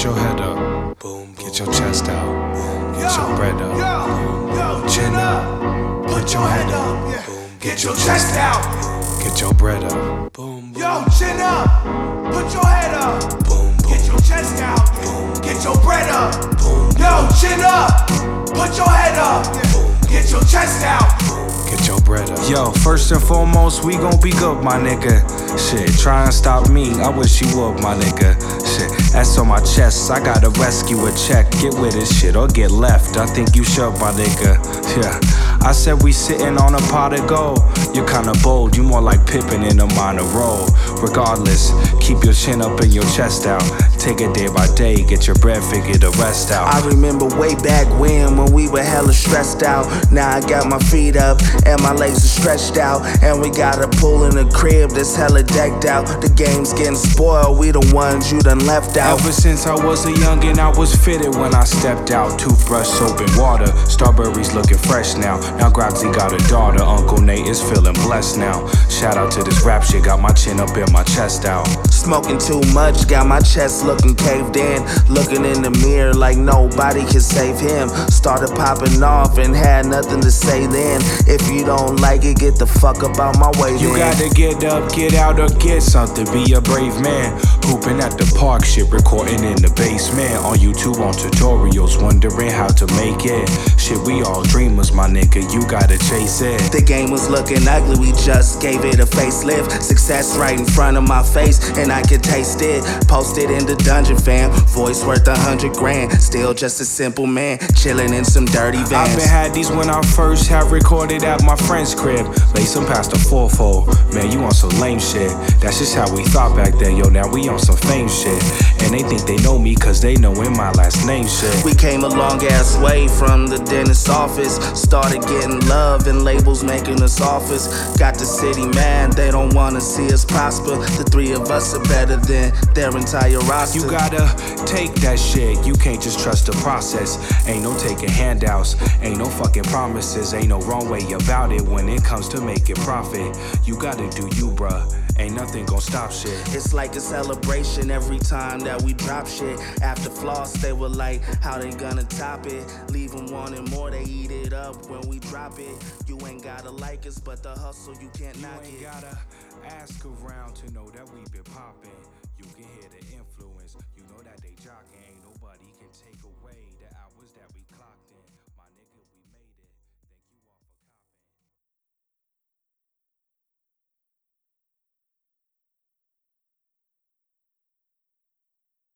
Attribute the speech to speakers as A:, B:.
A: your head up, get your chest out, get your bread up, chin up, put your head up, get your chest out, get your bread up,
B: yo, chin up, put your head up, get your chest out, get your bread up, yo, chin up, put your head up, get your chest out,
A: get your bread up.
C: Yo, first and foremost, we gon' be good, my nigga. Shit, try and stop me, I wish you would, my nigga. Shit, that's on my chest, I gotta rescue a check. Get with this shit or get left, I think you should, my nigga. Yeah, I said we sitting on a pot of gold. You're kinda bold, you more like Pippin in a minor role. Regardless, keep your chin up and your chest out. Take it day by day, get your bread, figure the rest out.
D: I remember way back when we were hella stressed out. Now I got my feet up and my legs are stretched out. And we got a pool in the crib that's hella decked out. The game's getting spoiled, we the ones you done left out.
C: Ever since I was a youngin', I was fitted when I stepped out. Toothbrush, soap and water, strawberries looking fresh now. Now Groxy got a daughter, Uncle Nate is feeling blessed now. Shout out to this rap shit, got my chin up and my chest out.
D: Smoking too much, got my chest looking caved in. Looking in the mirror like nobody can save him. Started popping off and had nothing to say then. If you don't like it, get the fuck up out my way then.
C: You gotta get up, get out or get something, be a brave man. Hooping at the park, shit, recording in the basement. On YouTube, on tutorials, wondering how to make it. Shit, we all dreamers, my nigga, you gotta chase it.
D: The game was looking ugly, we just gave it a facelift. Success right in front of my face, and I could taste it. Posted in the dungeon, fam, voice worth 100 grand. Still just a simple man, chilling in some dirty vans.
C: I've been had these when I first had recorded at my friend's crib. Lace them past the fourfold, man, you on some lame shit. That's just how we thought back then, yo, now we on some fame shit. And they think they know me cause they know in my last name shit.
D: We came a long ass way from the dentist's office. Started getting love and labels making us offers. Got the city mad, they don't wanna see us prosper. The three of us are better than their entire roster.
C: You gotta take that shit, you can't just trust the process. Ain't no taking handouts, ain't no fucking promises. Ain't no wrong way about it when it comes to making profit. You gotta do you, bruh, ain't nothing gon' stop shit.
D: It's like a celebration every time that we drop shit. After floss, they were like, how they gonna top it? Leave them wanting more, they eat it up when we drop it. You ain't gotta like us, but the hustle, you can't knock it.
C: You ain't gotta ask around to know that we been poppin'. You can hear the influence, you know that they jockin'. Ain't nobody can take away that I was